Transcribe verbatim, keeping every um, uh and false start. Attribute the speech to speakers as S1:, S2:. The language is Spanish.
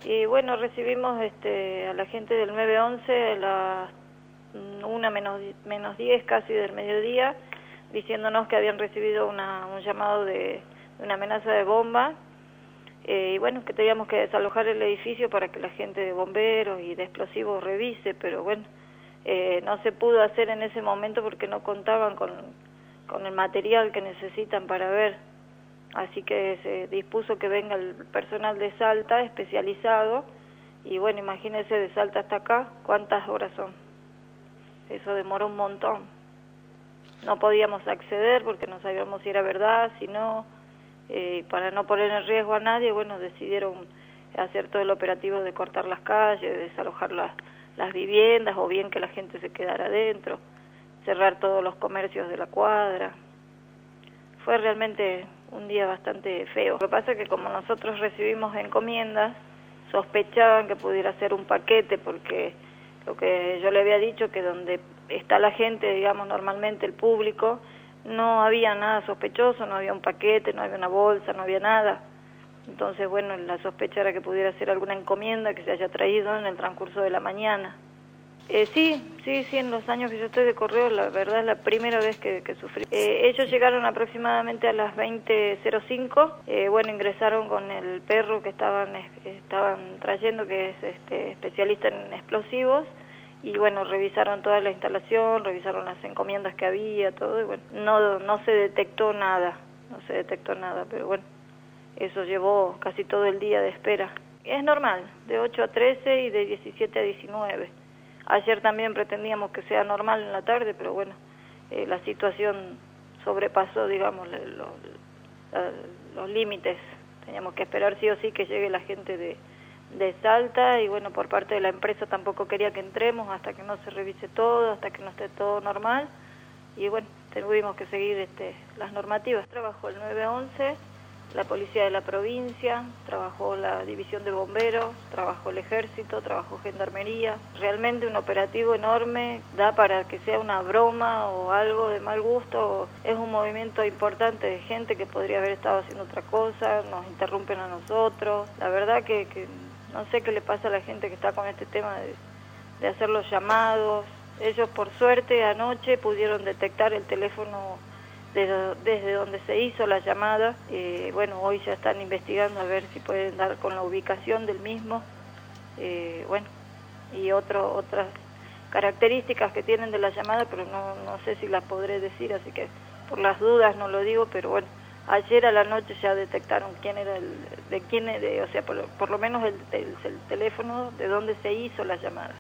S1: Y bueno, recibimos este, a la gente del nueve once a las una menos, menos diez casi del mediodía, diciéndonos que habían recibido una, un llamado de, de una amenaza de bomba, eh, y bueno, que teníamos que desalojar el edificio para que la gente de bomberos y de explosivos revise, pero bueno, eh, no se pudo hacer en ese momento porque no contaban con, con el material que necesitan para ver. Así que se dispuso que venga el personal de Salta especializado, y bueno, imagínense, de Salta hasta acá, ¿cuántas horas son? Eso demoró un montón. No podíamos acceder porque no sabíamos si era verdad, si no, eh, y para no poner en riesgo a nadie, bueno, decidieron hacer todo el operativo de cortar las calles, de desalojar las, las viviendas, o bien que la gente se quedara adentro, cerrar todos los comercios de la cuadra. Fue realmente un día bastante feo. Lo que pasa es que como nosotros recibimos encomiendas, sospechaban que pudiera ser un paquete, porque lo que yo le había dicho, que donde está la gente, digamos, normalmente el público, no había nada sospechoso, no había un paquete, no había una bolsa, no había nada. Entonces, bueno, la sospecha era que pudiera ser alguna encomienda que se haya traído en el transcurso de la mañana. Eh, sí, sí, sí, en los años que yo estoy de correo, la verdad es la primera vez que, que sufrí. Eh, ellos llegaron aproximadamente a las veinte cero cinco, eh, bueno, ingresaron con el perro que estaban estaban trayendo, que es este, especialista en explosivos, y bueno, revisaron toda la instalación, revisaron las encomiendas que había, todo, y bueno, no, no se detectó nada, no se detectó nada, pero bueno, eso llevó casi todo el día de espera. Es normal, de ocho a trece y de diecisiete a diecinueve. Ayer también pretendíamos que sea normal en la tarde, pero bueno, eh, la situación sobrepasó, digamos, los, los, los límites. Teníamos que esperar sí o sí que llegue la gente de, de Salta, y bueno, por parte de la empresa tampoco quería que entremos hasta que no se revise todo, hasta que no esté todo normal, y bueno, tuvimos que seguir este, las normativas. Trabajó el nueve once, la policía de la provincia, trabajó la división de bomberos, trabajó el ejército, trabajó gendarmería. Realmente un operativo enorme, da para que sea una broma o algo de mal gusto. Es un movimiento importante de gente que podría haber estado haciendo otra cosa, nos interrumpen a nosotros. La verdad que, que no sé qué le pasa a la gente que está con este tema de, de hacer los llamados. Ellos, por suerte, anoche pudieron detectar el teléfono desde, desde donde se hizo la llamada. Eh, bueno, hoy ya están investigando a ver si pueden dar con la ubicación del mismo. Eh, bueno, y otro, otras características que tienen de la llamada, pero no, no sé si las podré decir, así que por las dudas no lo digo, pero bueno, ayer a la noche ya detectaron quién era el, de quién, de, o sea, por, por lo menos el, el, el teléfono de donde se hizo la llamada.